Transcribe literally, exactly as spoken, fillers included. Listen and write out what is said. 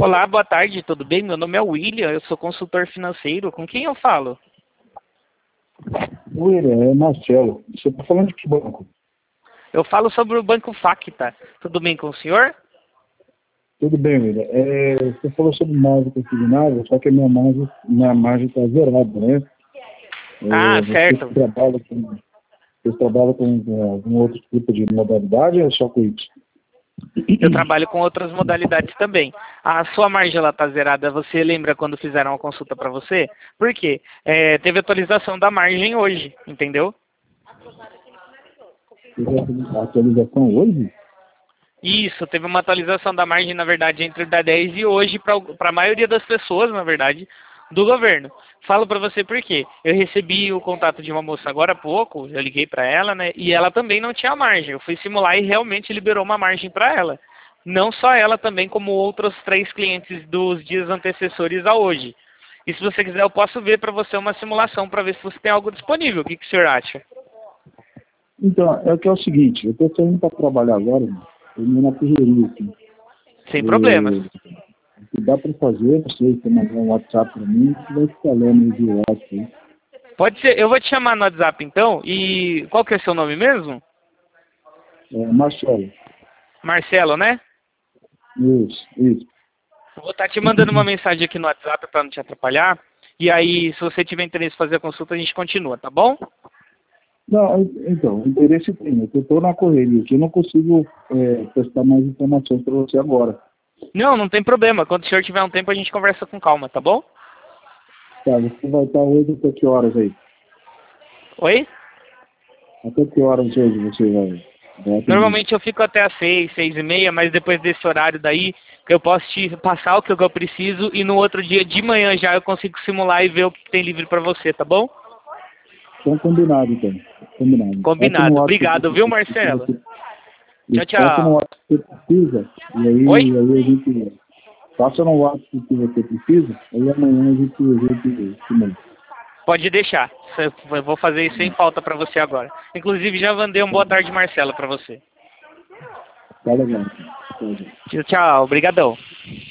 Olá, boa tarde, tudo bem? Meu nome é William, eu sou consultor financeiro. Com quem eu falo? William, é Marcelo. Você está falando de que banco? Eu falo sobre o Banco Facta. Tudo bem com o senhor? Tudo bem, William. É, você falou sobre margem consignada, só que a minha margem minha margem está zerada, né? Ah, É, você certo. trabalha com, você trabalha com é, algum outro tipo de modalidade ou é só com isso? Eu trabalho com outras modalidades também. A sua margem ela tá zerada. Você lembra quando fizeram a consulta para você? Por quê? É, teve atualização da margem hoje, entendeu? Teve a atualização hoje? Isso, teve uma atualização da margem, na verdade, entre o dia dez e hoje para a maioria das pessoas, na verdade, do governo. Falo para você por quê. Eu recebi o contato de uma moça agora há pouco, eu liguei para ela, né? E ela também não tinha margem. Eu fui simular e realmente liberou uma margem para ela. Não só ela, também como outros três clientes dos dias antecessores a hoje. E se você quiser, eu posso ver para você uma simulação para ver se você tem algo disponível. O que, que o senhor acha? Então, é que é o seguinte, eu estou saindo para trabalhar agora, eu na correria aqui. Sem problemas. O que dá para fazer, não sei, se mandar um WhatsApp para mim, que vai falando de WhatsApp. Pode ser, eu vou te chamar no WhatsApp então, e qual que é seu nome mesmo? É, Marcelo. Marcelo, né? Isso, isso. Vou estar te mandando uma mensagem aqui no WhatsApp para não te atrapalhar, e aí se você tiver interesse em fazer a consulta, a gente continua, tá bom? Não, então, o interesse tem, eu estou na correria aqui, eu não consigo é, prestar mais informações para você agora. Não, não tem problema, quando o senhor tiver um tempo a gente conversa com calma, tá bom? Tá, você vai estar hoje até que horas aí? Oi? Até que horas hoje você vai, vai atender? Normalmente eu fico até às seis, seis e meia, mas depois desse horário daí, que eu posso te passar o que eu preciso e no outro dia de manhã já eu consigo simular e ver o que tem livre para você, tá bom? Então, combinado, então. Combinado. Combinado. Obrigado, viu, Marcelo? Tchau, Passa no tchau. WhatsApp que você precisa, e aí, Oi? aí a gente... Passa no WhatsApp que você precisa, aí amanhã a gente, a gente se manda. Pode deixar. Eu vou fazer isso sem falta para você agora. Inclusive, já mandei um boa tarde, Marcelo, para você. Tá legal. Tá legal. Tchau, tchau. Obrigadão.